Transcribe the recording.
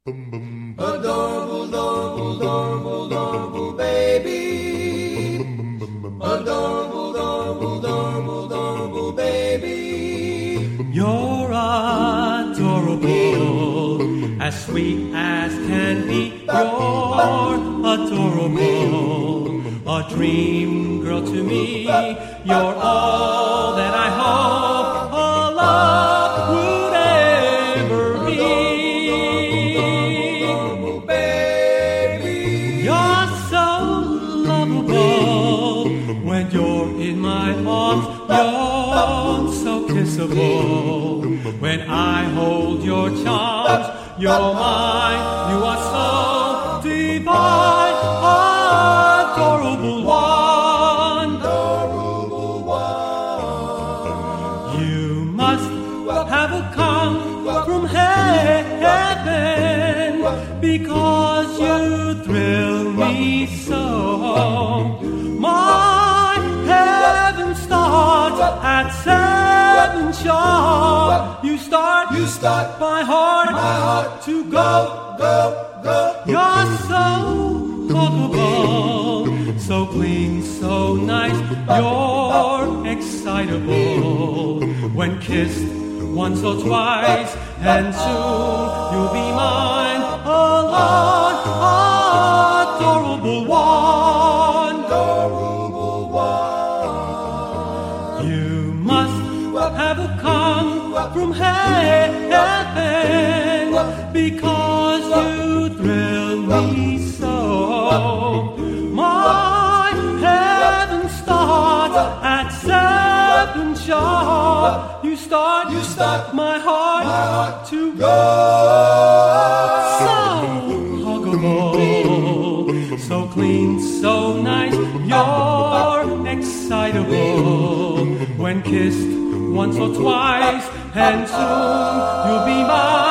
Adorable, adorable, adorable, adorable baby. Adorable, adorable, adorable, adorable baby. You're adorable, as sweet as can be. You're adorable, a dream girl to me. You're all that I hope a love would ever be. Baby, you're so lovable when you're in my arms. You're so kissable when I hold your charms. You're mine, you are so divine, adorable one. adorable one. You must have come from heaven, because you thrill me so. My heaven starts at 7 sharp. You start my heart to go. You're so lovable, so clean, so nice. You're excitable when kissed once or twice, and soon you'll be mine alone. Adorable one, Adorable one. you must have come from heaven, because you thrill me so. My heaven starts at 7 sharp. You start my heart to go. So huggable, so clean, so nice. You're excitable when kissed once or twice, and soon you'll be mine.